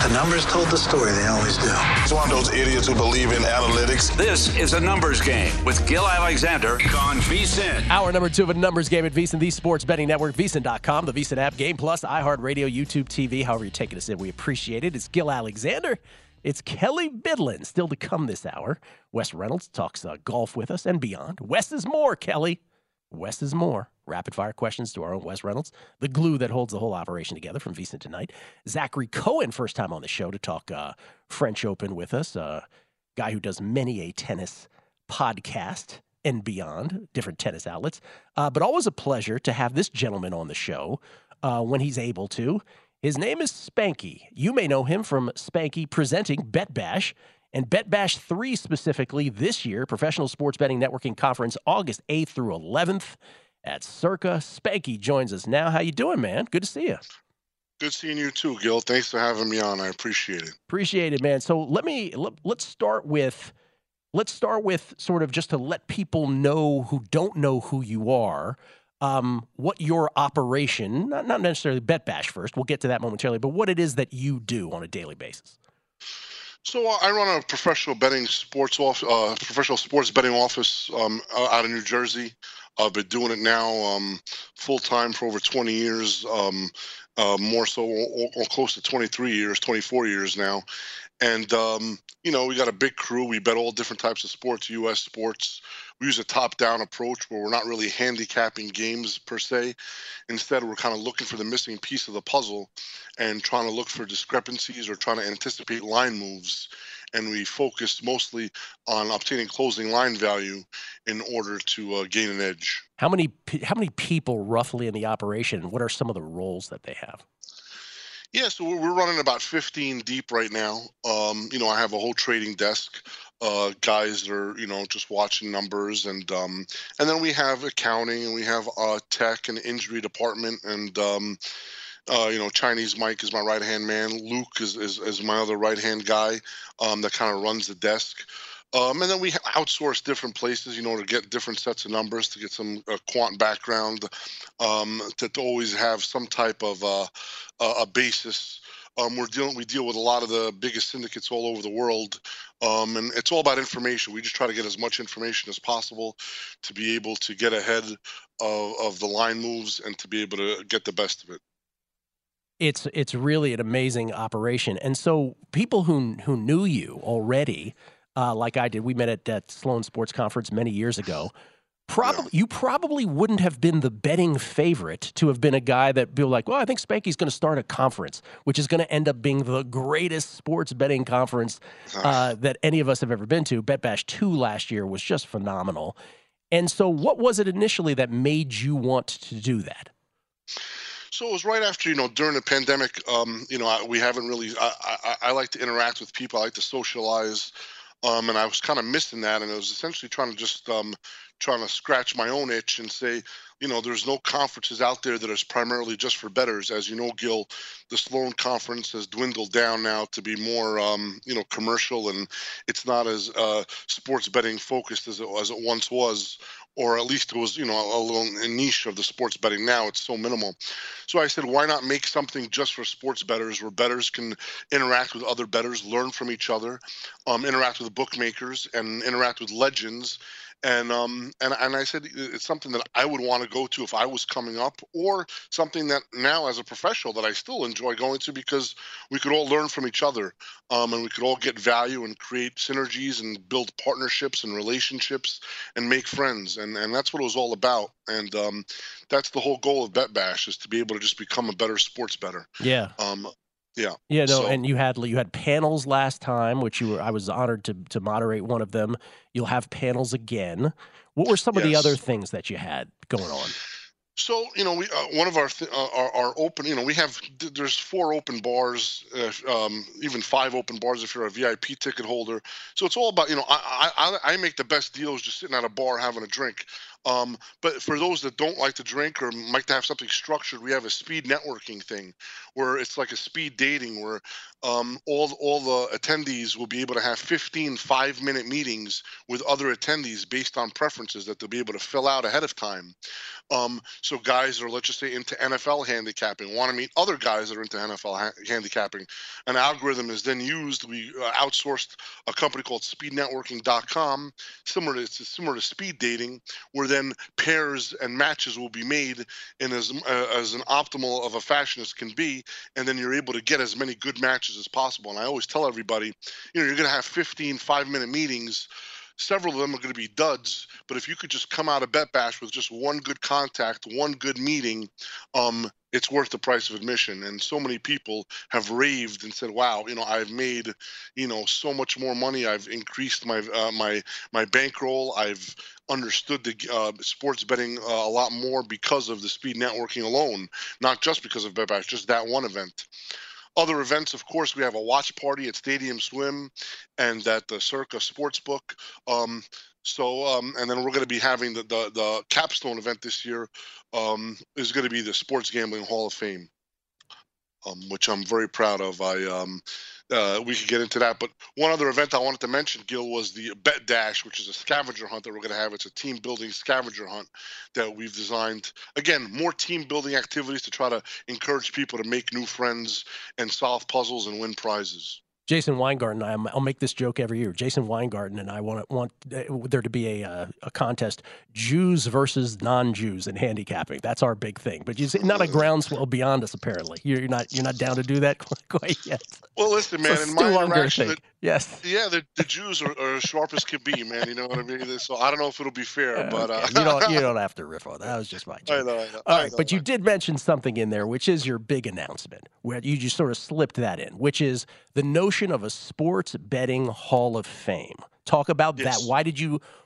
The numbers told the story. They always do. He's one of those idiots who believe in analytics. This is a numbers game with Gil Alexander on VSiN. Hour number 2 of a numbers game at VSiN, the sports betting network, VSiN.com, the VSiN app, Game Plus, iHeartRadio, YouTube TV, however you're taking us in. We appreciate it. It's Gil Alexander. It's Kelly Bidlin. Still to come this hour. Wes Reynolds talks golf with us and beyond. Wes is more, Kelly. Wes is more. Rapid-fire questions to our own Wes Reynolds, the glue that holds the whole operation together from VSiN tonight. Zachary Cohen, first time on the show to talk French Open with us, a guy who does many a tennis podcast and beyond, different tennis outlets. But always a pleasure to have this gentleman on the show when he's able to. His name is Spanky. You may know him from Spanky presenting Bet Bash, and Bet Bash 3 specifically this year, Professional Sports Betting Networking Conference, August 8th through 11th. At Circa. Spanky joins us now. How you doing, man? Good to see you. Good seeing you too, Gil. Thanks for having me on. I appreciate it. Appreciate it, man. So let's start with sort of just to let people know who don't know who you are, what your operation, not necessarily Bet Bash first. We'll get to that momentarily, but what it is that you do on a daily basis. So I run a professional sports betting office out of New Jersey. I've been doing it now full time for over 20 years, more so or close to 23 years, 24 years now. And, we got a big crew. We bet all different types of sports, U.S. sports. We use a top-down approach where we're not really handicapping games per se. Instead, we're kind of looking for the missing piece of the puzzle and trying to look for discrepancies or trying to anticipate line moves. And we focus mostly on obtaining closing line value in order to gain an edge. How many people roughly in the operation? What are some of the roles that they have? Yeah, so we're running about 15 deep right now. I have a whole trading desk, guys that are just watching numbers, and then we have accounting, and we have tech and injury department, and Chinese Mike is my right-hand man. Luke is my other right-hand guy that kind of runs the desk. And then we outsource different places, to get different sets of numbers, to get some quant background, to always have some type of a basis. We deal with a lot of the biggest syndicates all over the world, and it's all about information. We just try to get as much information as possible to be able to get ahead of the line moves and to be able to get the best of it. It's really an amazing operation. And so people who knew you already, like I did, we met at that Sloan Sports Conference many years ago. You probably wouldn't have been the betting favorite to have been a guy that be like, well, I think Spanky's going to start a conference, which is going to end up being the greatest sports betting conference that any of us have ever been to. Bet Bash 2 last year was just phenomenal. And so what was it initially that made you want to do that? So it was right after, during the pandemic, we haven't really, I like to interact with people. I like to socialize. And I was kind of missing that. And I was essentially trying to scratch my own itch and say, there's no conferences out there that is primarily just for bettors. As you know, Gil, the Sloan Conference has dwindled down now to be more, commercial, and it's not as sports betting focused as it once was. Or at least it was, a little niche of the sports betting. Now it's so minimal. So I said, why not make something just for sports bettors, where bettors can interact with other bettors, learn from each other, interact with bookmakers, and interact with legends. And I said it's something that I would want to go to if I was coming up, or something that now as a professional that I still enjoy going to, because we could all learn from each other, and we could all get value and create synergies and build partnerships and relationships and make friends. And that's what it was all about. And that's the whole goal of Bet Bash, is to be able to just become a better sports bettor. Yeah. Yeah. Yeah, no, and you had panels last time, which I was honored to moderate one of them. You'll have panels again. What were some of the other things that you had going on? So, we one of our open, there's 4 open bars, even 5 open bars if you're a VIP ticket holder. So it's all about, I make the best deals just sitting at a bar having a drink. But for those that don't like to drink or like to have something structured, we have a speed networking thing where it's like a speed dating where all the attendees will be able to have 15 5-minute meetings with other attendees based on preferences that they'll be able to fill out ahead of time. So guys are, let's just say, into NFL handicapping, want to meet other guys that are into NFL handicapping. An algorithm is then used. We outsourced a company called speednetworking.com, similar to speed dating, where then pairs and matches will be made in as an optimal of a fashion as can be, and then you're able to get as many good matches as possible. And I always tell everybody, you're going to have 15 5-minute meetings. Several of them are going to be duds, but if you could just come out of Bet Bash with just one good contact, one good meeting, it's worth the price of admission. And so many people have raved and said, wow, I've made, so much more money. I've increased my my bankroll. I've understood the sports betting a lot more because of the speed networking alone, not just because of Bet Bash, just that one event. Other events, of course, we have a watch party at Stadium Swim and at the Circa Sportsbook. And then we're going to be having the capstone event this year is going to be the Sports Gambling Hall of Fame, which I'm very proud of. We could get into that, but one other event I wanted to mention, Gil, was the Bet Dash, which is a scavenger hunt that we're going to have. It's a team building scavenger hunt that we've designed. Again, more team building activities to try to encourage people to make new friends and solve puzzles and win prizes. Jason Weingarten, I'll make this joke every year. Jason Weingarten and I want there to be a contest, Jews versus non-Jews in handicapping. That's our big thing. But not a groundswell beyond us, apparently. You're not down to do that quite yet. Well, listen, man, so in my interaction, yes, yeah, the Jews are as sharp as can be, man. You know what I mean? So I don't know if it'll be fair, but you don't have to riff on that. That was just my joke. I know. All right, but you did mention something in there, which is your big announcement, where you just sort of slipped that in, which is the notion of a sports betting Hall of Fame. Talk about that. Why did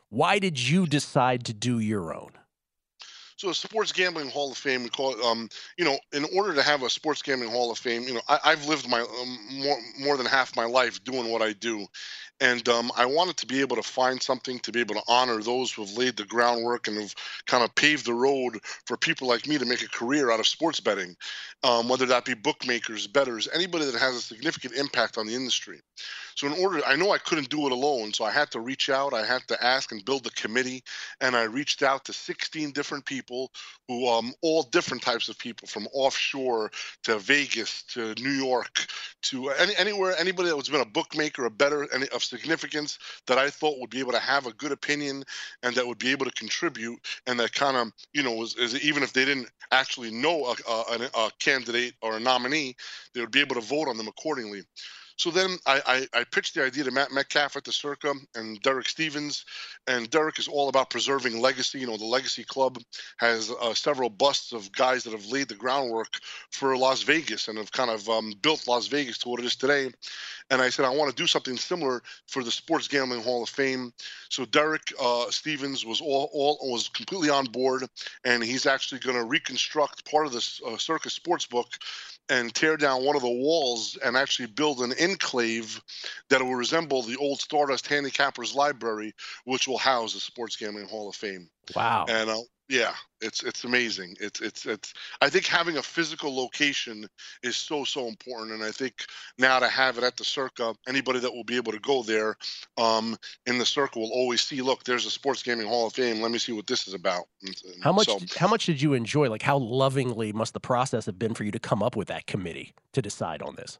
you decide to do your own? So a Sports Gambling Hall of Fame, we call it, in order to have a Sports Gambling Hall of Fame, I've lived my more than half my life doing what I do. And I wanted to be able to find something to be able to honor those who have laid the groundwork and have kind of paved the road for people like me to make a career out of sports betting, whether that be bookmakers, bettors, anybody that has a significant impact on the industry. So I know I couldn't do it alone, so I had to reach out, I had to ask and build a committee, and I reached out to 16 different people who, all different types of people, from offshore to Vegas to New York to anywhere, anybody that was been a bookmaker, a bettor of significance that I thought would be able to have a good opinion and that would be able to contribute, and that kind of, is even if they didn't actually know a candidate or a nominee, they would be able to vote on them accordingly. So then I pitched the idea to Matt Metcalf at the Circa and Derek Stevens, and Derek is all about preserving legacy. The Legacy Club has several busts of guys that have laid the groundwork for Las Vegas and have kind of built Las Vegas to what it is today. And I said, I want to do something similar for the Sports Gambling Hall of Fame. So Derek Stevens was was completely on board, and he's actually going to reconstruct part of this Circa Sportsbook and tear down one of the walls and actually build an enclave that will resemble the old Stardust Handicappers Library, which will house the Sports Gambling Hall of Fame. Wow. And it's amazing. It's I think having a physical location is so important, and I think now to have it at the Circa, anybody that will be able to go there in the Circa will always see, look, there's a Sports Gaming Hall of Fame. Let me see what this is about. How much did you enjoy? Like, how lovingly must the process have been for you to come up with that committee to decide on this?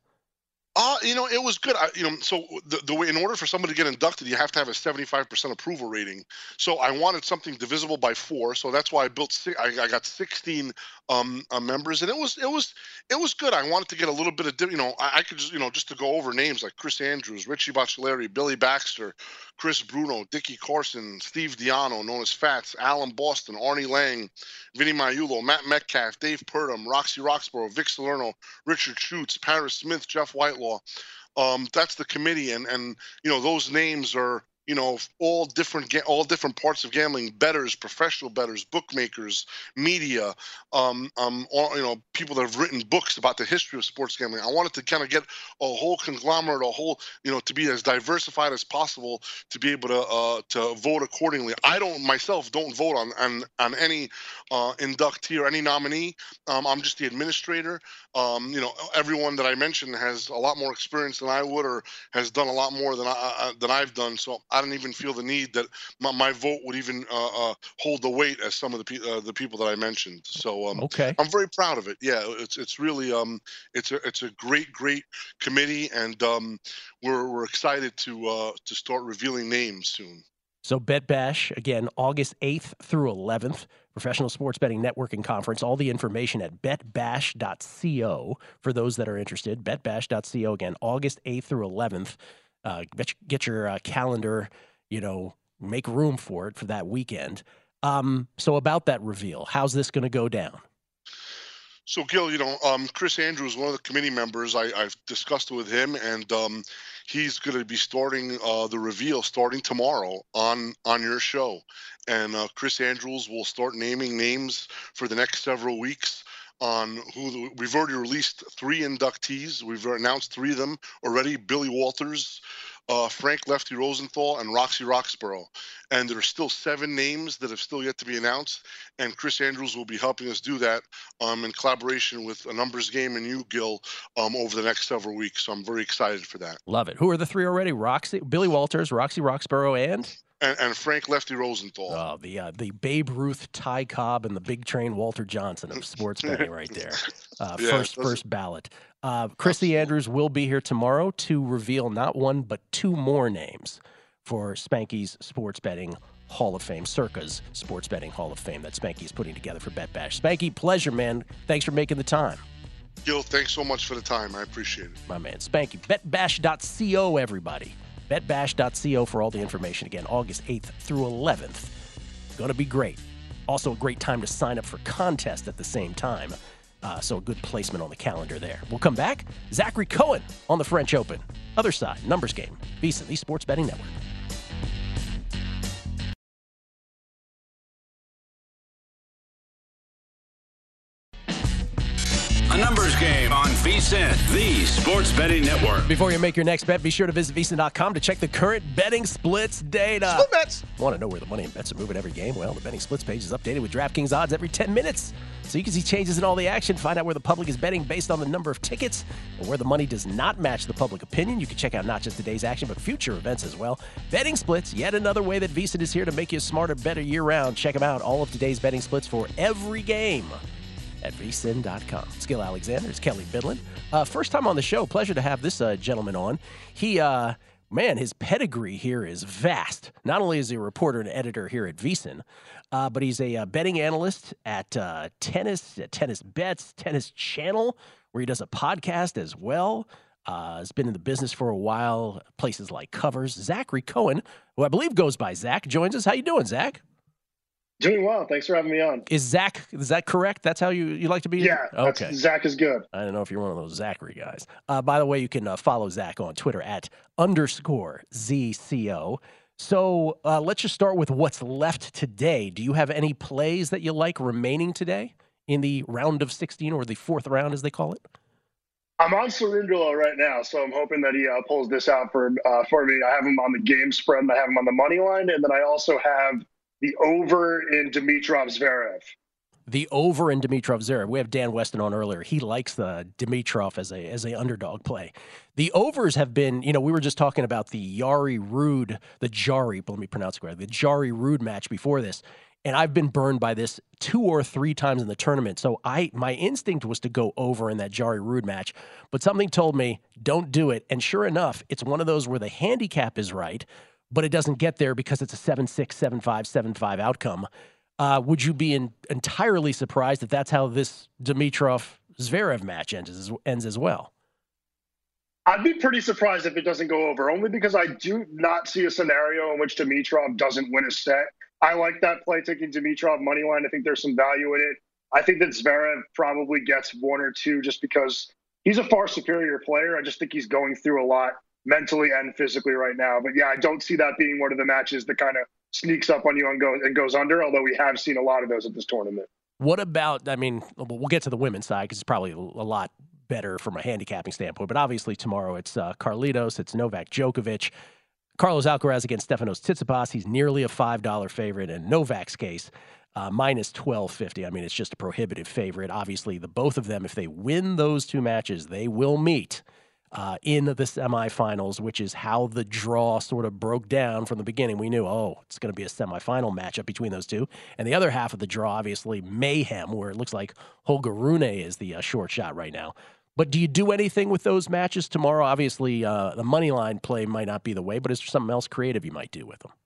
It was good. So the way, in order for somebody to get inducted, you have to have a 75% approval rating. So I wanted something divisible by 4. So that's why I built. I got 16 members, and it was good. I wanted to get a little bit of, I could just to go over names like Chris Andrews, Richie Baccelleri, Billy Baxter, Chris Bruno, Dickie Carson, Steve Diano, known as Fats, Alan Boston, Arnie Lang, Vinny Maiulo, Matt Metcalf, Dave Purdom, Roxy Roxborough, Vic Salerno, Richard Schutz, Paris Smith, Jeff Whitelaw. That's the committee, and those names are all different parts of gambling, bettors, professional bettors, bookmakers, media, all, people that have written books about the history of sports gambling. I wanted to kind of get a whole conglomerate, to be as diversified as possible, to be able to vote accordingly. I myself don't vote on any inductee or any nominee. I'm just the administrator. Everyone that I mentioned has a lot more experience than I would, or has done a lot more than I've done. So I don't even feel the need that my vote would even hold the weight as some of the people that I mentioned. So okay. I'm very proud of it. Yeah, it's really it's a great committee, and we're excited to start revealing names soon. So Bet Bash, again, August 8th through 11th, Professional Sports Betting Networking Conference. All the information at betbash.co for those that are interested. Betbash.co, again, August 8th through 11th. Get your calendar, make room for it for that weekend. So about that reveal, how's this going to go down? So, Gil, Chris Andrews, one of the committee members, I've discussed it with him, and he's going to be starting the reveal starting tomorrow on your show. And Chris Andrews will start naming names for the next several weeks on we've already released 3 inductees. We've announced 3 of them already: Billy Walters, Frank Lefty Rosenthal, and Roxy Roxborough. And there are still 7 names that have still yet to be announced, and Chris Andrews will be helping us do that in collaboration with A Numbers Game and you, Gil, over the next several weeks. So I'm very excited for that. Love it. Who are the 3 already? Billy Walters, Roxy Roxborough, and Frank Lefty Rosenthal. Oh, the Babe Ruth, Ty Cobb, and the big train Walter Johnson of sports betting right there. First ballot. Chrissy Andrews will be here tomorrow to reveal not 1 but 2 more names for Spanky's Sports Betting Hall of Fame, Circa's Sports Betting Hall of Fame that Spanky's putting together for Bet Bash. Spanky, pleasure, man. Thanks for making the time. Gil, thanks so much for the time. I appreciate it. My man, Spanky. Betbash.co, everybody. Betbash.co for all the information. Again, August 8th through 11th. Going to be great. Also a great time to sign up for contests at the same time. So a good placement on the calendar there. We'll come back. Zachary Cohen on the French Open. Other side, Numbers Game. VSiN, the Sports Betting Network. A Numbers Game on VSiN, the Sports Betting Network. Before you make your next bet, be sure to visit VSiN.com to check the current betting splits data. Split bets. Want to know where the money and bets are moving every game? Well, the betting splits page is updated with DraftKings odds every 10 minutes. So you can see changes in all the action, find out where the public is betting based on the number of tickets, and where the money does not match the public opinion. You can check out not just today's action, but future events as well. Betting splits, yet another way that VSiN is here to make you smarter, better year-round. Check them out, all of today's betting splits for every game at VSiN.com. It's Gil Alexander. It's Kelly Bidlin. First time on the show. Pleasure to have this gentleman on. He, his pedigree here is vast. Not only is he a reporter and editor here at VSiN, but he's a betting analyst at Tennis Bets, Tennis Channel, where he does a podcast as well. Has been in the business for a while, places like Covers. Zachary Cohen, who I believe goes by Zach, joins us. How you doing, Zach? Doing well. Thanks for having me on. Is that correct? That's how you like to be? Yeah. Okay. Zach is good. I don't know if you're one of those Zachary guys. By the way, you can follow Zach on Twitter at _ZCO. So let's just start with what's left today. Do you have any plays that you like remaining today in the round of 16, or the 4th round as they call it? I'm on Cerundolo right now, so I'm hoping that he pulls this out for me. I have him on the game spread, and I have him on the money line, and then I also have the over in Dimitrov Zverev. The over in Dimitrov Zverev. We have Dan Weston on earlier. He likes the Dimitrov as a underdog play. The overs have been, we were just talking about the Jari Ruud match before this, and I've been burned by this 2 or 3 times in the tournament. So my instinct was to go over in that Jari Ruud match, but something told me don't do it. And sure enough, it's one of those where the handicap is right, but it doesn't get there because it's a 7-6, 7-5, 7-5 outcome. Would you be entirely surprised if that's how this Dimitrov-Zverev match ends as well? I'd be pretty surprised if it doesn't go over, only because I do not see a scenario in which Dimitrov doesn't win a set. I like that play, taking Dimitrov money line. I think there's some value in it. I think that Zverev probably gets 1 or 2 just because he's a far superior player. I just think he's going through a lot mentally and physically right now. But yeah, I don't see that being one of the matches that kind of sneaks up on you and goes under, although we have seen a lot of those at this tournament. What about, I mean, we'll get to the women's side because it's probably a lot better from a handicapping standpoint, but obviously tomorrow it's Carlitos, it's Novak Djokovic, Carlos Alcaraz against Stefanos Tsitsipas. He's nearly a $5 favorite. In Novak's case, minus 1250. I mean, it's just a prohibitive favorite. Obviously, the both of them, if they win those two matches, they will meet in the semifinals, which is how the draw sort of broke down from the beginning. We knew, it's going to be a semifinal matchup between those two. And the other half of the draw, obviously, mayhem, where it looks like Holger Rune is the short shot right now. But do you do anything with those matches tomorrow? Obviously, the money line play might not be the way, but is there something else creative you might do with them?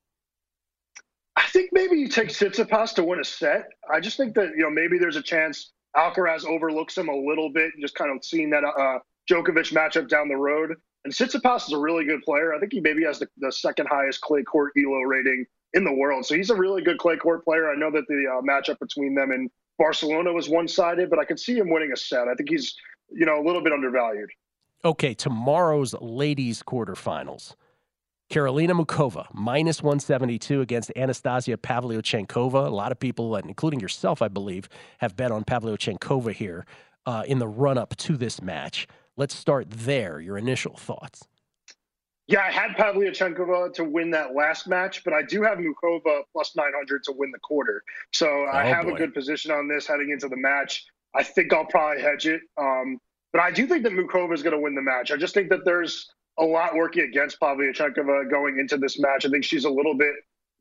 I think maybe you take Tsitsipas to win a set. I just think that, maybe there's a chance Alcaraz overlooks him a little bit, just kind of seeing that Djokovic matchup down the road. And Tsitsipas is a really good player. I think he maybe has the second highest clay court ELO rating in the world. So he's a really good clay court player. I know that the matchup between them and Barcelona was one-sided, but I could see him winning a set. I think he's a little bit undervalued. Okay, tomorrow's ladies quarterfinals. Karolina Muchova, minus 172 against Anastasia Pavlyuchenkova. A lot of people, including yourself, I believe, have bet on Pavlyuchenkova here in the run-up to this match. Let's start there. Your initial thoughts. Yeah, I had Pavlyuchenkova to win that last match, but I do have Muchova plus 900 to win the quarter. So I have a good position on this heading into the match. I think I'll probably hedge it. But I do think that Muchova is going to win the match. I just think that there's a lot working against Pavlyuchenkova going into this match. I think she's a little bit,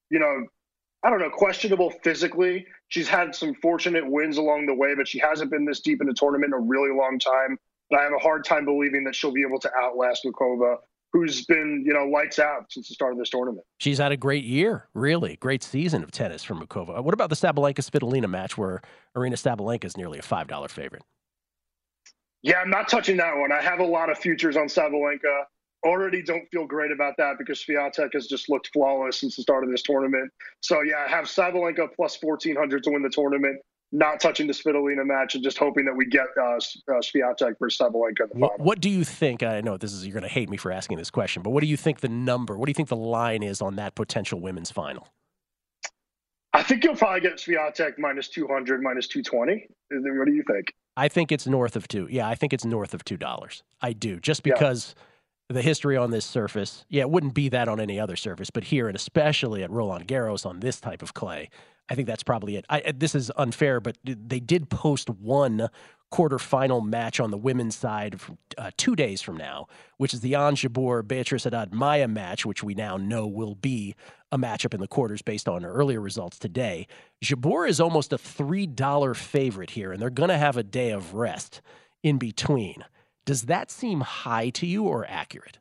questionable physically. She's had some fortunate wins along the way, but she hasn't been this deep in the tournament in a really long time. But I have a hard time believing that she'll be able to outlast Muchova, who's been, lights out since the start of this tournament. She's had a great year, really. Great season of tennis from Muchova. What about the Sabalenka-Svitolina match where Aryna Sabalenka is nearly a $5 favorite? Yeah, I'm not touching that one. I have a lot of futures on Sabalenka. Already don't feel great about that because Swiatek has just looked flawless since the start of this tournament. So, yeah, I have Sabalenka plus 1,400 to win the tournament. Not touching the Svitolina match and just hoping that we get Swiatek versus Sabalenka in the final. What do you think? I know you're going to hate me for asking this question, but what do you think the line is on that potential women's final? I think you'll probably get Swiatek minus 200, minus 220. What do you think? I think it's north of $2. Yeah, I think it's north of $2. I do, just because the history on this surface. Yeah, it wouldn't be that on any other surface, but here, and especially at Roland Garros on this type of clay, I think that's probably it. This is unfair, but they did post one quarterfinal match on the women's side 2 days from now, which is the Ons Jabeur Beatriz Haddad Maia match, which we now know will be a matchup in the quarters based on earlier results today. Jabeur is almost a $3 favorite here, and they're going to have a day of rest in between. Does that seem high to you or accurate?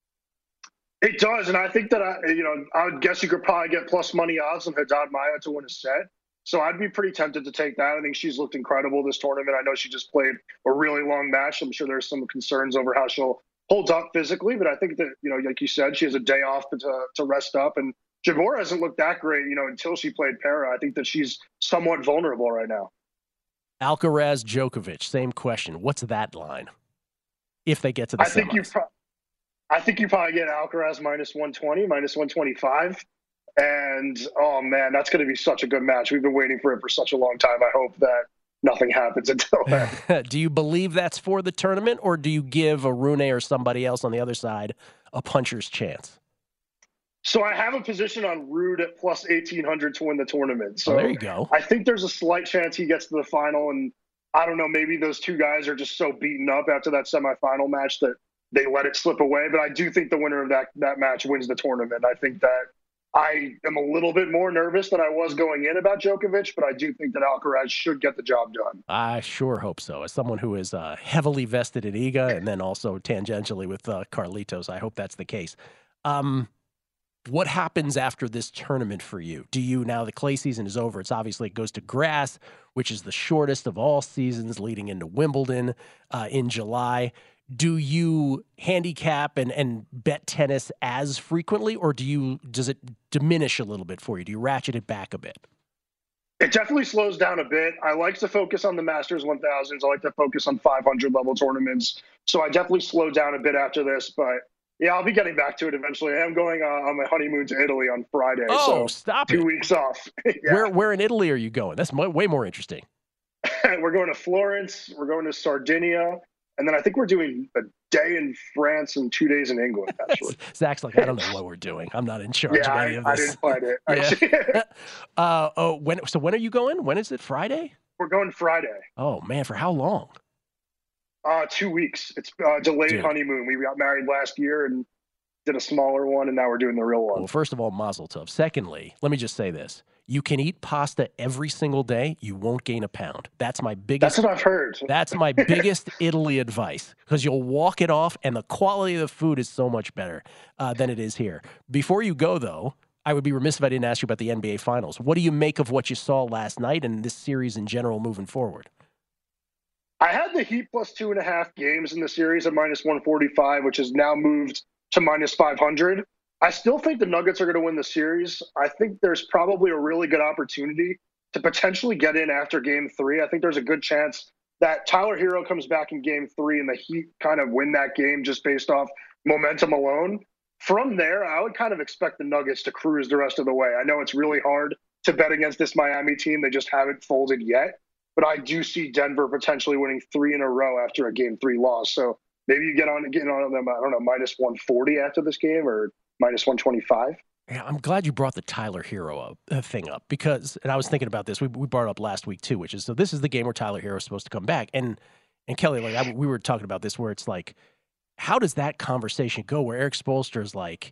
It does, and I think that I would guess you could probably get plus money odds on Haddad Maia to win a set. So I'd be pretty tempted to take that. I think she's looked incredible this tournament. I know she just played a really long match. I'm sure there's some concerns over how she'll hold up physically, but I think that like you said, she has a day off to rest up. And Jabeur hasn't looked that great, until she played Para. I think that she's somewhat vulnerable right now. Alcaraz Djokovic, same question. What's that line? If they get to the semis. I think you probably get Alcaraz minus 120, minus 125. And, oh, man, that's going to be such a good match. We've been waiting for it for such a long time. I hope that nothing happens until then. Do you believe that's for the tournament, or do you give a Rune or somebody else on the other side a puncher's chance? So I have a position on Ruud at plus 1,800 to win the tournament. So there you go. I think there's a slight chance he gets to the final. And I don't know, maybe those two guys are just so beaten up after that semifinal match that they let it slip away. But I do think the winner of that match wins the tournament. I think that I am a little bit more nervous than I was going in about Djokovic, but I do think that Alcaraz should get the job done. I sure hope so. As someone who is heavily vested in Iga and then also tangentially with Carlitos, I hope that's the case. What happens after this tournament for you? Do you, now the clay season is over, it goes to grass, which is the shortest of all seasons leading into Wimbledon in July. Do you handicap and bet tennis as frequently, or does it diminish a little bit for you? Do you ratchet it back a bit? It definitely slows down a bit. I like to focus on the Masters 1000s. I like to focus on 500 level tournaments. So I definitely slowed down a bit after this, but Yeah, I'll be getting back to it eventually. I am going on my honeymoon to Italy on Friday. Oh, so stop 2 it. weeks off. Yeah. Where in Italy are you going? That's way more interesting. We're going to Florence. We're going to Sardinia. And then I think we're doing a day in France and 2 days in England, actually. Zach's like, I don't know what we're doing. I'm not in charge of any of this. I didn't plan it. Yeah. When are you going? When is it? Friday? We're going Friday. Oh, man. For how long? 2 weeks. It's delayed honeymoon. We got married last year and did a smaller one, and now we're doing the real one. Well, first of all, mazel tov. Secondly, let me just say this. You can eat pasta every single day. You won't gain a pound. That's my biggest. That's what I've heard. That's my biggest Italy advice, because you'll walk it off, and the quality of the food is so much better than it is here. Before you go, though, I would be remiss if I didn't ask you about the NBA Finals. What do you make of what you saw last night and this series in general moving forward? I had the Heat plus 2.5 games in the series at minus 145, which has now moved to minus 500. I still think the Nuggets are going to win the series. I think there's probably a really good opportunity to potentially get in after game 3. I think there's a good chance that Tyler Hero comes back in game 3 and the Heat kind of win that game just based off momentum alone. From there, I would kind of expect the Nuggets to cruise the rest of the way. I know it's really hard to bet against this Miami team. They just haven't folded yet. But I do see Denver potentially winning 3 in a row after a game 3 loss. So maybe you get on them, I don't know, minus 140 after this game or minus 125. Yeah, I'm glad you brought the Tyler Hero thing up because, and I was thinking about this, we brought it up last week too, which is, so this is the game where Tyler Hero is supposed to come back. And Kelly, like we were talking about this where it's like, how does that conversation go where Eric Spoelstra is like,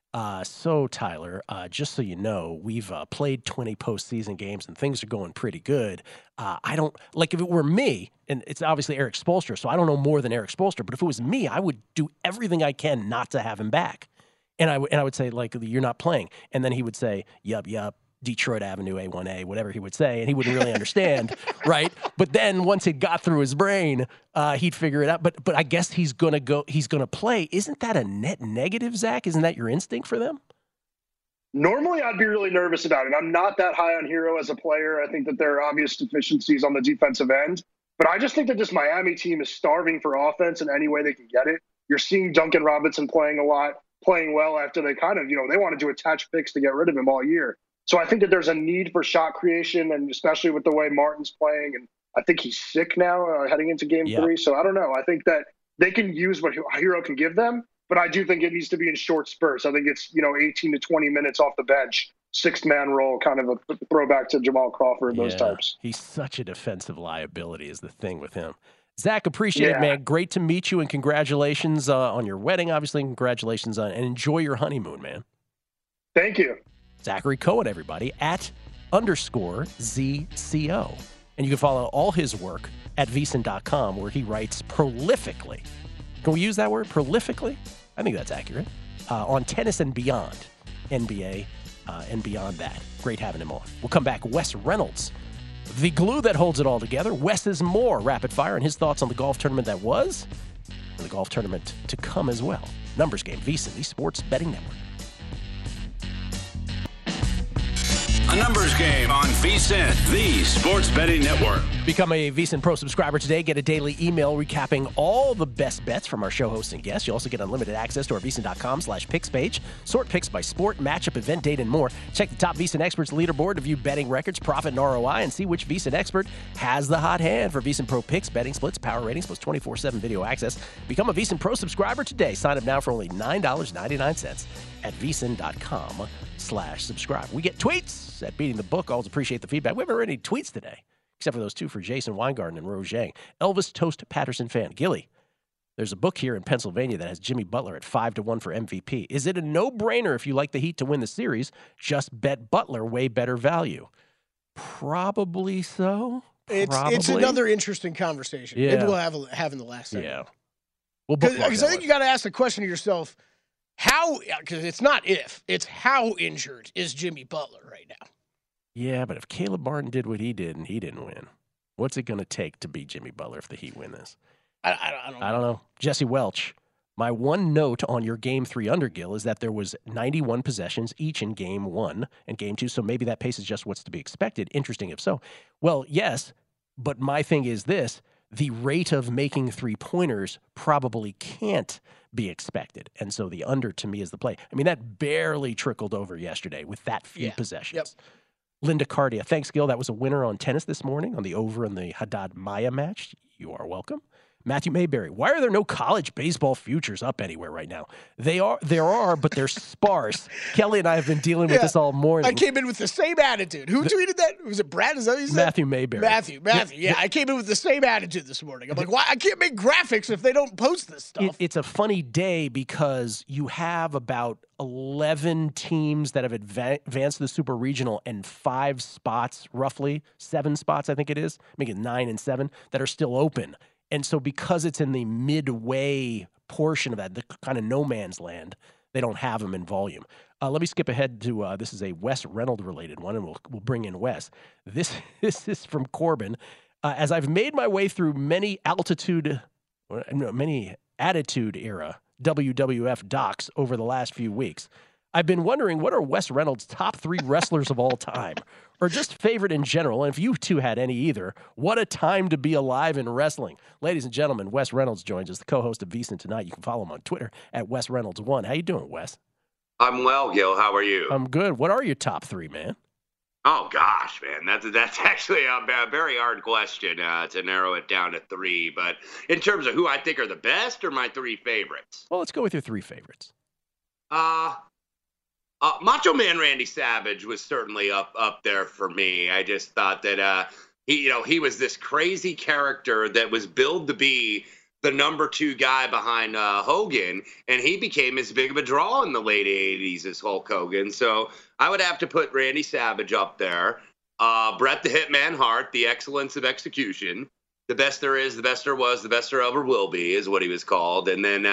so Tyler, just so you know, we've played 20 postseason games and things are going pretty good. I don't like if it were me, and it's obviously Eric Spoelstra, so I don't know more than Eric Spoelstra. But if it was me, I would do everything I can not to have him back. And I would say like, you're not playing, and then he would say, yup, Detroit Avenue A1A, whatever he would say, and he wouldn't really understand, right? But then once it got through his brain, he'd figure it out. But I guess he's gonna play. Isn't that a net negative, Zach? Isn't that your instinct for them? Normally, I'd be really nervous about it. I'm not that high on Hero as a player. I think that there are obvious deficiencies on the defensive end. But I just think that this Miami team is starving for offense in any way they can get it. You're seeing Duncan Robinson playing well after they kind of, they wanted to attach picks to get rid of him all year. So I think that there's a need for shot creation, and especially with the way Martin's playing. And I think he's sick now heading into game 3. So I don't know. I think that they can use what Hero can give them, but I do think it needs to be in short spurts. I think it's, 18 to 20 minutes off the bench, 6-man role, kind of a throwback to Jamal Crawford, those types. He's such a defensive liability is the thing with him. Zach, appreciate it, man. Great to meet you, and congratulations on your wedding, obviously. Congratulations and enjoy your honeymoon, man. Thank you. Zachary Cohen, everybody, @_ZCO. And you can follow all his work at VSiN.com, where he writes prolifically. Can we use that word, prolifically? I think that's accurate. On tennis and beyond, NBA and beyond that. Great having him on. We'll come back. Wes Reynolds, the glue that holds it all together. Wes is more rapid fire and his thoughts on the golf tournament that was and the golf tournament to come as well. Numbers Game, VSiN, the Sports Betting Network. A Numbers Game on VSiN, the Sports Betting Network. Become a VSiN Pro subscriber today. Get a daily email recapping all the best bets from our show hosts and guests. You'll also get unlimited access to our VSiN.com/picks page. Sort picks by sport, matchup, event, date, and more. Check the top VSiN experts leaderboard to view betting records, profit, and ROI, and see which VSiN expert has the hot hand for VSiN Pro picks, betting splits, power ratings, plus 24/7 video access. Become a VSiN Pro subscriber today. Sign up now for only $9.99 at VSiN.com/subscribe. We get tweets at Beating the Book. Always appreciate the feedback. We haven't read any tweets today, except for those two for Jason Weingarten and Rose Zhang. Elvis Toast Patterson fan. Gilly, there's a book here in Pennsylvania that has Jimmy Butler at 5-1 for MVP. Is it a no-brainer if you like the Heat to win the series? Just bet Butler, way better value. Probably so. It's another interesting conversation. Yeah. Maybe we'll have in the last segment. Yeah. Well, because I think you got to ask the question to yourself, because it's not if, it's how injured is Jimmy Butler right now? Yeah, but if Caleb Martin did what he did and he didn't win, what's it going to take to beat Jimmy Butler if the Heat win this? I don't know. Jesse Welch, my one note on your Game 3 undergill is that there was 91 possessions each in Game 1 and Game 2, so maybe that pace is just what's to be expected. Interesting if so. Well, yes, but my thing is this. the rate of making three-pointers probably can't be expected. And so the under, to me, is the play. I mean, that barely trickled over yesterday with that few possessions. Yep. Linda Cardia, thanks, Gil. That was a winner on tennis this morning on the over in the Haddad Maya match. You are welcome. Matthew Mayberry, why are there no college baseball futures up anywhere right now? There are, but they're sparse. Kelly and I have been dealing with this all morning. I came in with the same attitude. Who tweeted that? Was it Brad? Is that what you said? Matthew Mayberry. Matthew. Yeah, I came in with the same attitude this morning. I'm like, why? I can't make graphics if they don't post this stuff. It's a funny day because you have about 11 teams that have advanced to the Super Regional and 5 spots, roughly 7 spots, I think it is, making 9 and 7, that are still open. And so because it's in the midway portion of that, the kind of no man's land, they don't have them in volume. Let me skip ahead to this is a Wes Reynolds related one, and we'll bring in Wes. This is from Corbin. As I've made my way through many attitude era WWF docs over the last few weeks, I've been wondering, what are Wes Reynolds' top 3 wrestlers of all time? Or just favorite in general? And if you two had any either, what a time to be alive in wrestling. Ladies and gentlemen, Wes Reynolds joins us, the co-host of VSiN Tonight. You can follow him on Twitter at WesReynolds1. How you doing, Wes? I'm well, Gil. How are you? I'm good. What are your top 3, man? Oh, gosh, man. That's actually a very hard question to narrow it down to 3. But in terms of who I think are the best or my 3 favorites? Well, let's go with your 3 favorites. Macho Man Randy Savage was certainly up there for me. I just thought that he was this crazy character that was billed to be the number 2 guy behind Hogan, and he became as big of a draw in the late 80s as Hulk Hogan. So I would have to put Randy Savage up there. Bret the Hitman Hart, the excellence of execution. The best there is, the best there was, the best there ever will be is what he was called. And then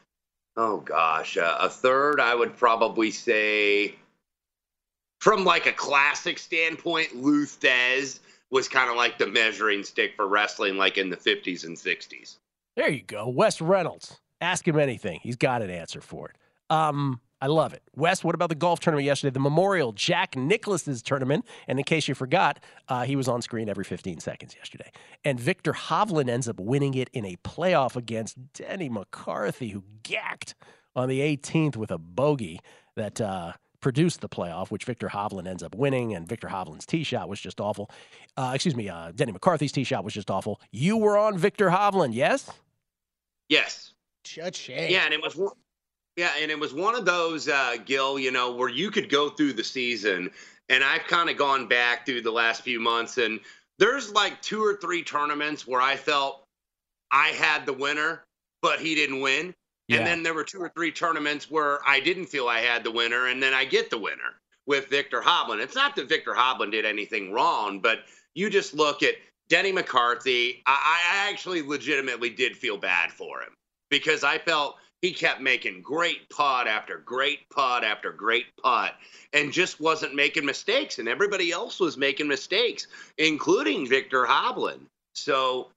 a third, I would probably say, from like a classic standpoint, Lou Thez was kind of like the measuring stick for wrestling, like in the 50s and 60s. There you go. Wes Reynolds. Ask him anything. He's got an answer for it. I love it. Wes, what about the golf tournament yesterday? The Memorial Jack Nicklaus's tournament. And in case you forgot, he was on screen every 15 seconds yesterday. And Victor Hovland ends up winning it in a playoff against Denny McCarthy, who gacked on the 18th with a bogey that produced the playoff, which Victor Hovland ends up winning. And Victor Hovland's tee shot was just awful. Denny McCarthy's tee shot was just awful. You were on Victor Hovland, yes? Yes. Cha-ching. Yeah, and it was one of those, Gil, where you could go through the season, and I've kind of gone back through the last few months, and there's like 2 or 3 tournaments where I felt I had the winner, but he didn't win. Yeah. And then there were 2 or 3 tournaments where I didn't feel I had the winner, and then I get the winner with Victor Hovland. It's not that Victor Hovland did anything wrong, but you just look at Denny McCarthy. I actually legitimately did feel bad for him because I felt he kept making great putt after great putt after great putt and just wasn't making mistakes. And everybody else was making mistakes, including Victor Hovland. So,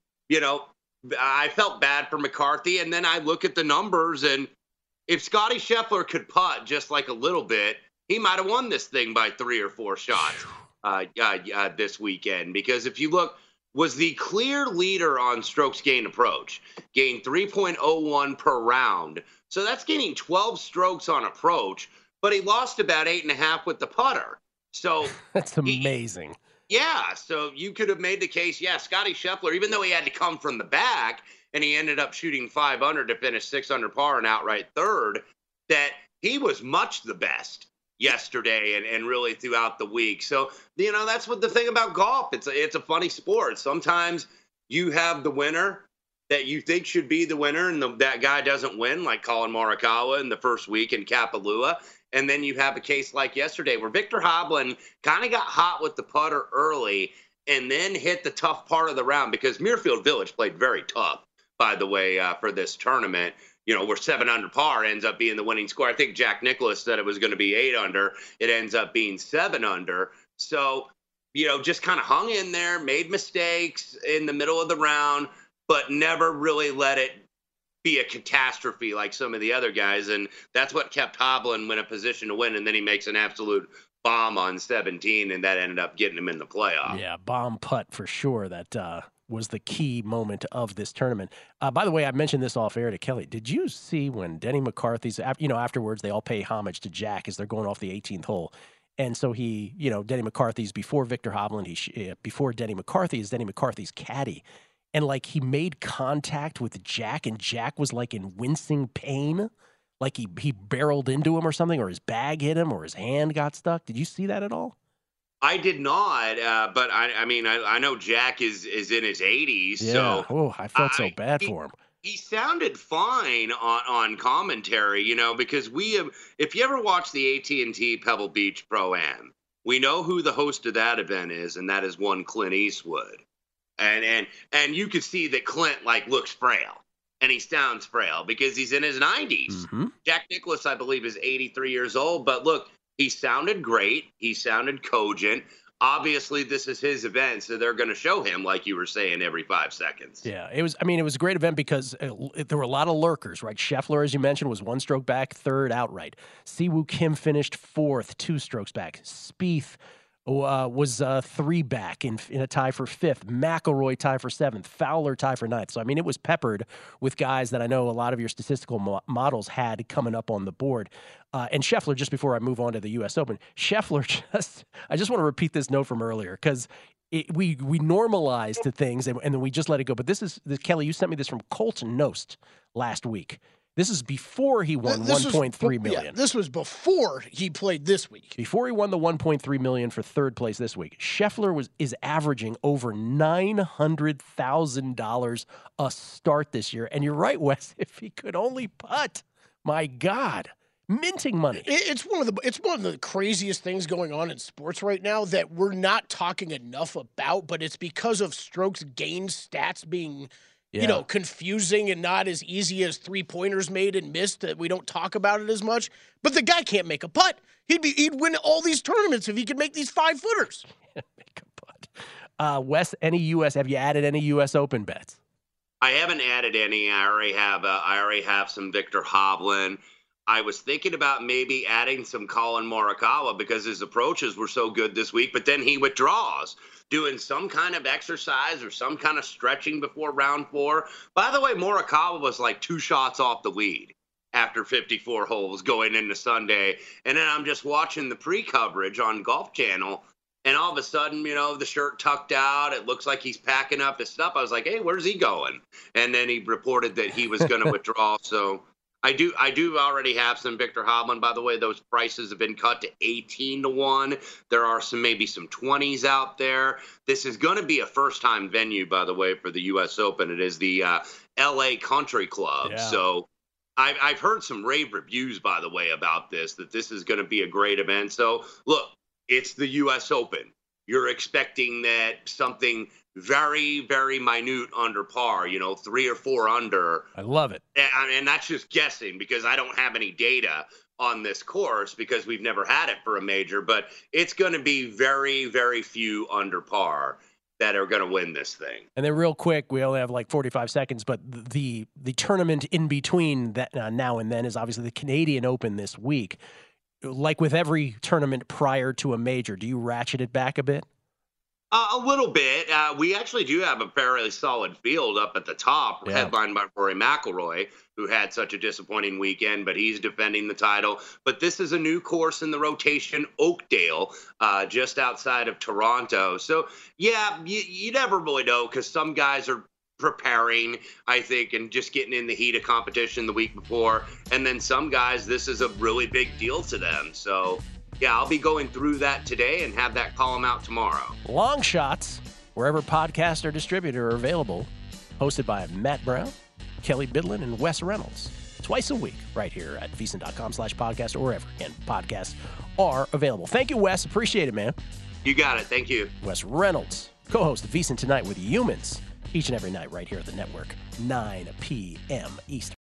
I felt bad for McCarthy. And then I look at the numbers, and if Scotty Scheffler could putt just like a little bit, he might have won this thing by 3 or 4 shots this weekend. Because if you look, was the clear leader on strokes gained approach, gained 3.01 per round. So that's gaining 12 strokes on approach, but he lost about 8.5 with the putter. So that's amazing. So you could have made the case, Scotty Scheffler, even though he had to come from the back and he ended up shooting 5 under to finish 6 under par and outright third, that he was much the best yesterday and really throughout the week. So, that's what the thing about golf. It's a funny sport. Sometimes you have the winner that you think should be the winner, and that guy doesn't win, like Colin Morikawa in the first week in Kapalua. And then you have a case like yesterday where Victor Hovland kind of got hot with the putter early and then hit the tough part of the round, because Muirfield Village played very tough, by the way, for this tournament. Where 7 under par ends up being the winning score. I think Jack Nicklaus said it was going to be 8 under. It ends up being 7 under. So, just kind of hung in there, made mistakes in the middle of the round, but never really let it be a catastrophe like some of the other guys. And that's what kept Hovland in a position to win. And then he makes an absolute bomb on 17, and that ended up getting him in the playoff. Yeah, bomb putt for sure. That was the key moment of this tournament. By the way, I mentioned this off air to Kelly. Did you see when Denny McCarthy's, afterwards they all pay homage to Jack as they're going off the 18th hole. And so Denny McCarthy's before Victor Hovland. Before Denny McCarthy is Denny McCarthy's caddy. And, he made contact with Jack, and Jack was, in wincing pain. Like he barreled into him or something, or his bag hit him, or his hand got stuck. Did you see that at all? I did not, but I know Jack is in his 80s. Yeah. So I felt so bad for him. He sounded fine on commentary, because if you ever watch the AT&T Pebble Beach Pro-Am, we know who the host of that event is, and that is one Clint Eastwood. And you could see that Clint looks frail, and he sounds frail because he's in his 90s. Mm-hmm. Jack Nicklaus, I believe, is 83 years old, but look, he sounded great. He sounded cogent. Obviously, this is his event, so they're going to show him, like you were saying, every 5 seconds. Yeah, it was a great event because there were a lot of lurkers, right? Scheffler, as you mentioned, was 1 stroke back, 3rd outright. Siwoo Kim finished 4th, 2 strokes back. Spieth was 3 back in a tie for 5th. McIlroy tie for 7th. Fowler tie for 9th. So, it was peppered with guys that I know a lot of your statistical models had coming up on the board. And Scheffler, just before I move on to the U.S. Open, Scheffler I just want to repeat this note from earlier because we normalized to things and then we just let it go. But Kelly, you sent me this from Colton Nost last week. This is before he won $1.3 million. Yeah, this was before he played this week. Before he won the $1.3 million for 3rd place this week, Scheffler is averaging over $900,000 a start this year. And you're right, Wes. If he could only putt, my God, minting money. It's one of the craziest things going on in sports right now that we're not talking enough about. But it's because of strokes gained stats being confusing and not as easy as 3-pointers made and missed that we don't talk about it as much. But the guy can't make a putt. He'd win all these tournaments if he could make these 5-footers. Make a putt. Wes, have you added any U.S. Open bets? I haven't added any. I already have some Victor Hovland. I was thinking about maybe adding some Colin Morikawa because his approaches were so good this week, but then he withdraws, doing some kind of exercise or some kind of stretching before round 4. By the way, Morikawa was 2 shots off the lead after 54 holes going into Sunday. And then I'm just watching the pre-coverage on Golf Channel, and all of a sudden, the shirt tucked out. It looks like he's packing up his stuff. I was like, hey, where's he going? And then he reported that he was going to withdraw. So I do already have some Victor Hovland. By the way, those prices have been cut to 18-1. There are maybe some 20s out there. This is going to be a first-time venue, by the way, for the U.S. Open. It is the L.A. Country Club. Yeah. So I've heard some rave reviews, by the way, about this, that this is going to be a great event. So, look, it's the U.S. Open. You're expecting that something very, very minute under par, 3 or 4 under. I love it. And that's just guessing because I don't have any data on this course because we've never had it for a major, but it's going to be very, very few under par that are going to win this thing. And then real quick, we only have 45 seconds, but the tournament in between that now and then is obviously the Canadian Open this week. Like with every tournament prior to a major, do you ratchet it back a bit? A little bit. We actually do have a fairly solid field up at the top, headlined by Rory McIlroy, who had such a disappointing weekend, but he's defending the title. But this is a new course in the rotation, Oakdale, just outside of Toronto. So, yeah, you never really know because some guys are preparing, I think, and just getting in the heat of competition the week before. And then some guys, this is a really big deal to them. So, yeah, I'll be going through that today and have that column out tomorrow. Long Shots, wherever podcast or distributor are available, hosted by Matt Brown, Kelly Bidlin, and Wes Reynolds. Twice a week right here at VSiN.com/podcast or wherever, again, podcasts are available. Thank you, Wes. Appreciate it, man. You got it. Thank you. Wes Reynolds, co-host of VSiN Tonight with Humans, each and every night right here at the network, 9 p.m. Eastern.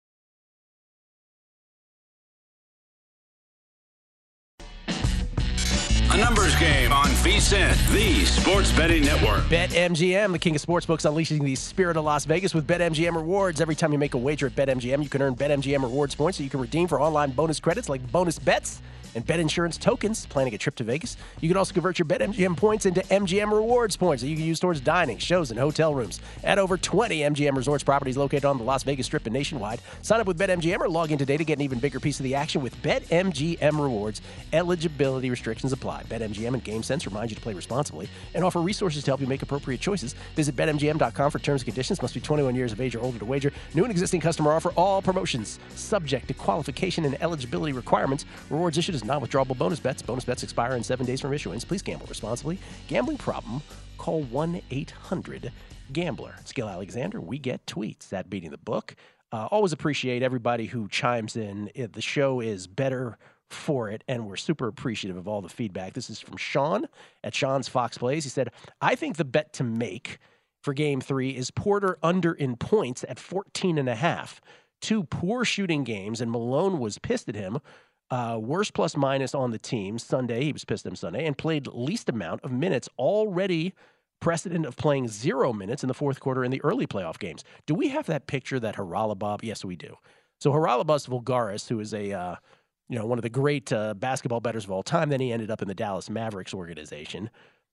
A numbers game on VSiN, the sports betting network. BetMGM, the king of sportsbooks, unleashing the spirit of Las Vegas with BetMGM rewards. Every time you make a wager at BetMGM, you can earn BetMGM rewards points that you can redeem for online bonus credits like bonus bets and Bet Insurance tokens. Planning a trip to Vegas? You can also convert your BetMGM points into MGM Rewards points that you can use towards dining, shows, and hotel rooms at over 20 MGM Resorts properties located on the Las Vegas Strip and nationwide. Sign up with BetMGM or log in today to get an even bigger piece of the action with BetMGM Rewards. Eligibility restrictions apply. BetMGM and GameSense remind you to play responsibly and offer resources to help you make appropriate choices. Visit BetMGM.com for terms and conditions. Must be 21 years of age or older to wager. New and existing customer offer. All promotions subject to qualification and eligibility requirements. Rewards issued as non-withdrawable bonus bets. Bonus bets expire in 7 days from issuance. Please gamble responsibly. Gambling problem? Call 1-800-GAMBLER. It's Gil Alexander. We get tweets at Beating the Book. Always appreciate everybody who chimes in. The show is better for it, and we're super appreciative of all the feedback. This is from Sean at Sean's Fox Plays. He said, I think the bet to make for Game 3 is Porter under in points at 14.5. 2 poor shooting games, and Malone was pissed at him. Worst plus minus on the team Sunday. He was pissed at him Sunday and played least amount of minutes, already precedent of playing 0 minutes in the fourth quarter in the early playoff games. Do we have that picture that Haralabos? Yes, we do. So Haralabos Vulgaris, who is a one of the great basketball bettors of all time, then he ended up in the Dallas Mavericks organization,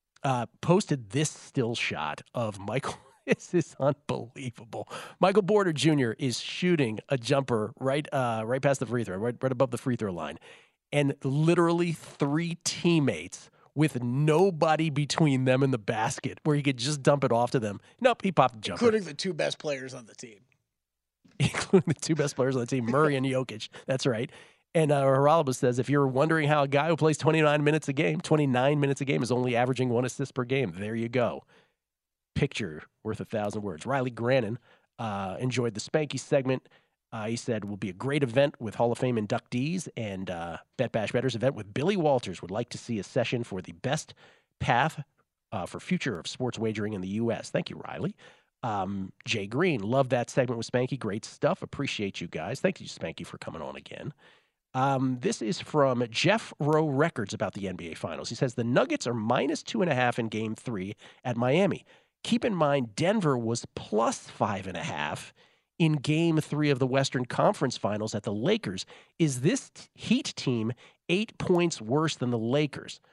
posted this still shot of Michael. This is unbelievable. Michael Porter Jr. is shooting a jumper right past the free throw, right above the free throw line, and literally 3 teammates with nobody between them and the basket where he could just dump it off to them. Nope, he popped the jumper. Including the 2 best players on the team. Including the 2 best players on the team, Murray and Jokic. That's right. And Haralabos says, if you're wondering how a guy who plays 29 minutes a game is only averaging 1 assist per game, there you go. Picture worth 1,000 words. Riley Grannon enjoyed the Spanky segment. He said, will be a great event with Hall of Fame inductees and Bet Bash Bettors event with Billy Walters. Would like to see a session for the best path for future of sports wagering in the U.S. Thank you, Riley. Jay Green, love that segment with Spanky. Great stuff. Appreciate you guys. Thank you, Spanky, for coming on again. This is from Jeff Rowe Records about the NBA Finals. He says, the Nuggets are minus 2.5 in Game 3 at Miami. Keep in mind, Denver was plus 5.5 in Game 3 of the Western Conference Finals at the Lakers. Is this Heat team 8 points worse than the Lakers?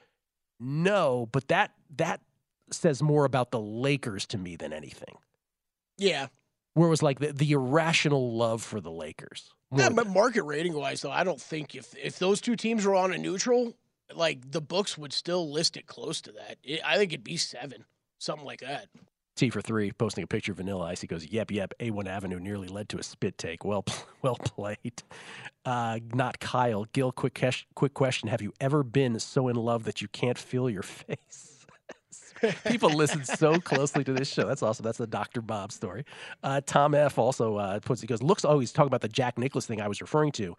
No, but that says more about the Lakers to me than anything. Yeah. Where it was like the irrational love for the Lakers. Yeah, but market rating-wise, though, I don't think if those 2 teams were on a neutral, like, the books would still list it close to that. I think it'd be 7. Something like that. T for 3, posting a picture of Vanilla Ice. He goes, yep, A1 Avenue nearly led to a spit take. Well played. Not Kyle. Gil, quick question. Have you ever been so in love that you can't feel your face? People listen so closely to this show. That's awesome. That's the Dr. Bob story. Tom F. also he's talking about the Jack Nicklaus thing I was referring to.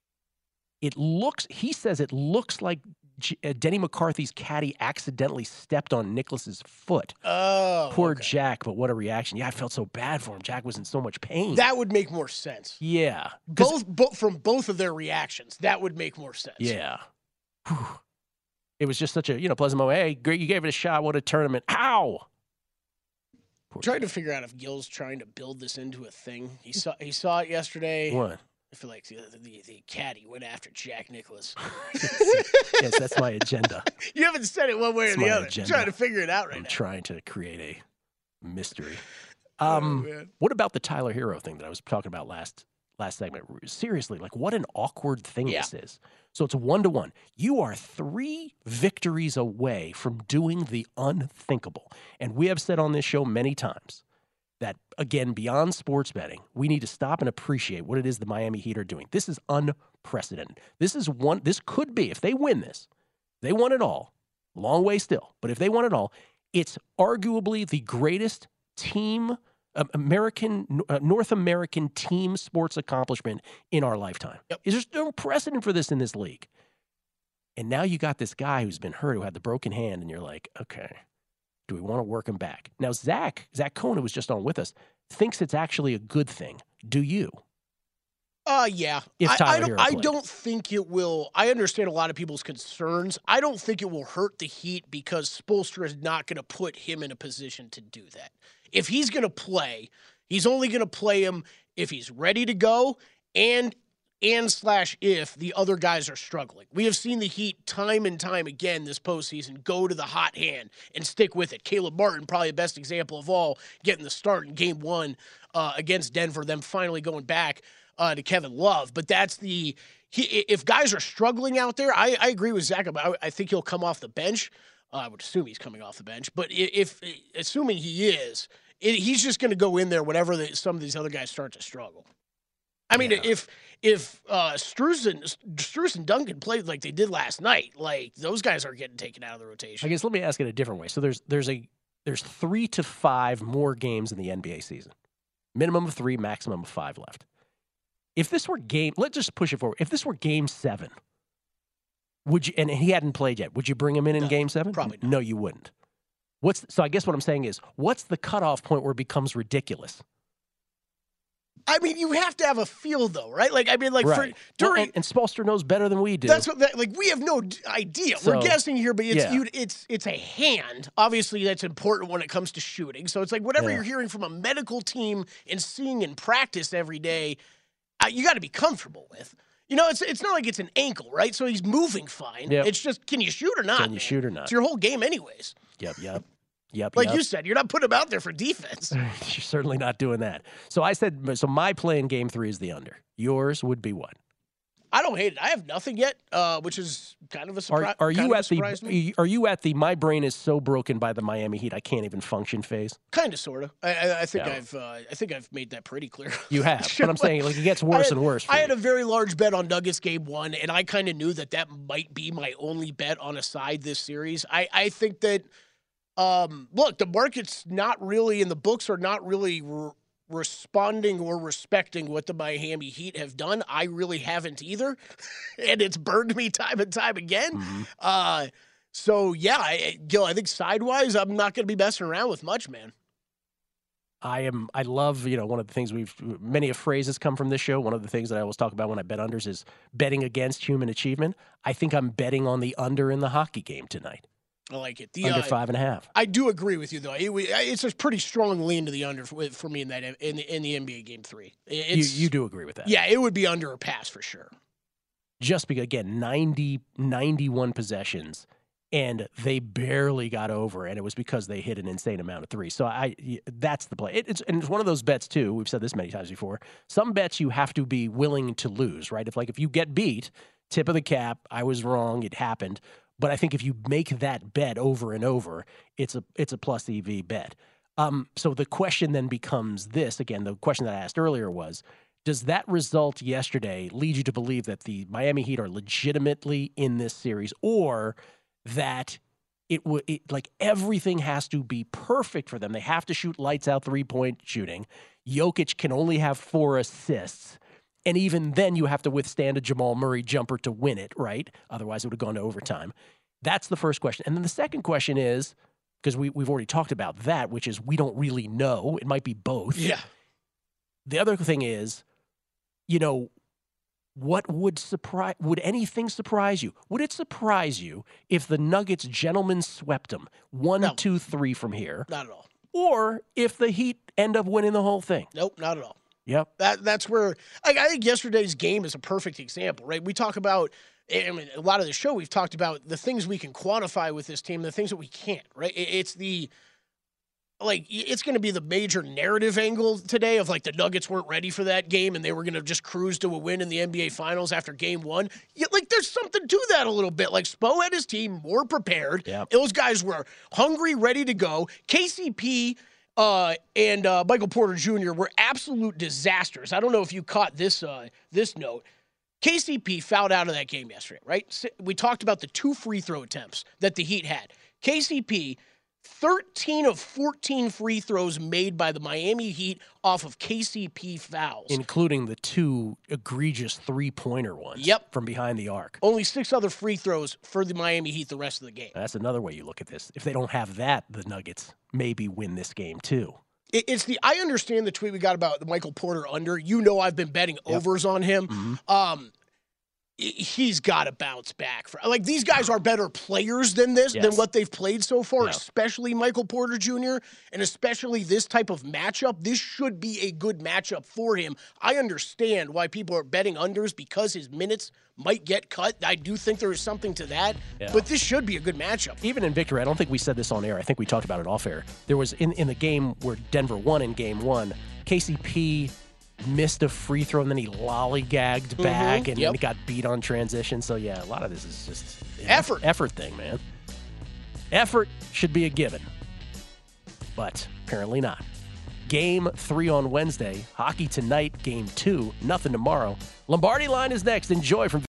He says it looks like Denny McCarthy's caddy accidentally stepped on Nicklaus's foot. Oh, poor okay. Jack, but what a reaction. Yeah, I felt so bad for him. Jack was in so much pain. That would make more sense. Yeah. From both of their reactions, that would make more sense. Yeah. Whew. It was just such a, pleasant moment. Hey, great, you gave it a shot. What a tournament. Ow! I'm trying to figure out if Gil's trying to build this into a thing. He saw it yesterday. What? I feel like the caddy went after Jack Nicklaus. Yes, that's my agenda. You haven't said it one way or the other. Agenda. I'm trying to figure it out right now. I'm trying to create a mystery. Man. What about the Tyler Hero thing that I was talking about last segment? Seriously, like, what an awkward thing this is. So it's 1-1. You are 3 victories away from doing the unthinkable. And we have said on this show many times that, again, beyond sports betting, we need to stop and appreciate what it is the Miami Heat are doing. This is unprecedented. This could be, if they win this, they won it all. Long way still. But if they won it all, it's arguably the greatest team, North American team sports accomplishment in our lifetime. Yep. There's no precedent for this in this league. And now you got this guy who's been hurt, who had the broken hand, and you're like, okay, do we want to work him back? Now, Zach Cohn, who was just on with us, thinks it's actually a good thing. Do you? Yeah. I don't think it will. I understand a lot of people's concerns. I don't think it will hurt the Heat because Spoelstra is not going to put him in a position to do that. If he's going to play, he's only going to play him if he's ready to go and and/if the other guys are struggling. We have seen the Heat time and time again this postseason go to the hot hand and stick with it. Caleb Martin, probably the best example of all, getting the start in Game 1 against Denver, them finally going back to Kevin Love. But that's if guys are struggling out there, I agree with Zach. I think he'll come off the bench. I would assume he's coming off the bench. But assuming he is, he's just going to go in there whenever some of these other guys start to struggle. I mean, if Strus and Duncan played like they did last night, like those guys are getting taken out of the rotation. I guess let me ask it a different way. So there's 3 to 5 more games in the NBA season. Minimum of 3, maximum of 5 left. If this were let's just push it forward. If this were Game 7, would you? And he hadn't played yet. Would you bring him in Game 7? Probably not. No, you wouldn't. So I guess what I'm saying is, what's the cutoff point where it becomes ridiculous? I mean, you have to have a feel, though, right? Like, I mean, like right. And Spoelstra knows better than we do. That's we have no idea. So, we're guessing here, but it's a hand. Obviously, that's important when it comes to shooting. So it's like whatever you're hearing from a medical team and seeing in practice every day, you got to be comfortable with. You know, it's not like it's an ankle, right? So he's moving fine. Yep. It's just, can you shoot or not? Can you shoot or not? It's your whole game, anyways. Yep. You said, you're not putting him out there for defense. You're certainly not doing that. So I said, my play in Game 3 is the under. Yours would be what? I don't hate it. I have nothing yet, which is kind of a surprise. Are you at the my brain is so broken by the Miami Heat I can't even function phase? Kind of, sort of. I think I've made that pretty clear. You have, but I'm saying like it gets worse and worse. I had a very large bet on Nuggets Game 1, and I kind of knew that might be my only bet on a side this series. I think that look, the market's not really, and the books are not really responding or respecting what the Miami Heat have done. I really haven't either, and it's burned me time and time again. Mm-hmm. So yeah, Gil, I think sidewise, I'm not going to be messing around with much, man. I love, one of the things many phrases come from this show. One of the things that I always talk about when I bet unders is betting against human achievement. I think I'm betting on the under in the hockey game tonight. I like it. Under 5.5. I do agree with you, though. It's a pretty strong lean to the under for me in the NBA Game 3. You do agree with that? Yeah, it would be under or pass for sure. Just because, again, 91 possessions, and they barely got over, and it was because they hit an insane amount of threes. So that's the play. It's one of those bets, too. We've said this many times before. Some bets you have to be willing to lose, right? If you get beat, tip of the cap, I was wrong, it happened. But I think if you make that bet over and over, it's a plus EV bet. So the question then becomes this. Again, the question that I asked earlier was, does that result yesterday lead you to believe that the Miami Heat are legitimately in this series, or that like everything has to be perfect for them? They have to shoot lights out 3-point shooting. Jokic can only have 4 assists. And even then, you have to withstand a Jamal Murray jumper to win it, right? Otherwise, it would have gone to overtime. That's the first question. And then the second question is, because we've already talked about that, which is we don't really know. It might be both. Yeah. The other thing is, what would anything surprise you? Would it surprise you if the Nuggets gentlemen swept them 1, 2, 3 from here? Not at all. Or if the Heat end up winning the whole thing? Nope, not at all. Yep. That's where I think yesterday's game is a perfect example, right? We talk about, a lot of the show we've talked about the things we can quantify with this team, the things that we can't, right? It's going to be the major narrative angle today of like the Nuggets weren't ready for that game and they were going to just cruise to a win in the NBA Finals after Game 1. There's something to that a little bit. Like Spo had his team more prepared. Yep. Those guys were hungry, ready to go. KCP and Michael Porter Jr. were absolute disasters. I don't know if you caught this note. KCP fouled out of that game yesterday, right? We talked about the 2 free throw attempts that the Heat had. KCP, 13 of 14 free throws made by the Miami Heat off of KCP fouls. Including the 2 egregious 3-pointer ones from behind the arc. Only 6 other free throws for the Miami Heat the rest of the game. That's another way you look at this. If they don't have that, the Nuggets maybe win this game too. I understand the tweet we got about the Michael Porter under. I've been betting overs on him. Mm-hmm. he's got to bounce back. Like, these guys are better players than this, than what they've played so far, especially Michael Porter Jr., and especially this type of matchup. This should be a good matchup for him. I understand why people are betting unders because his minutes might get cut. I do think there is something to that, but this should be a good matchup. Even in victory, I don't think we said this on air. I think we talked about it off air. There was, in the game where Denver won in game 1, KCP missed a free throw, and then he lollygagged back, and then he got beat on transition. So, yeah, a lot of this is just an effort thing, man. Effort should be a given, but apparently not. Game 3 on Wednesday. Hockey tonight, Game 2. Nothing tomorrow. Lombardi Line is next. Enjoy from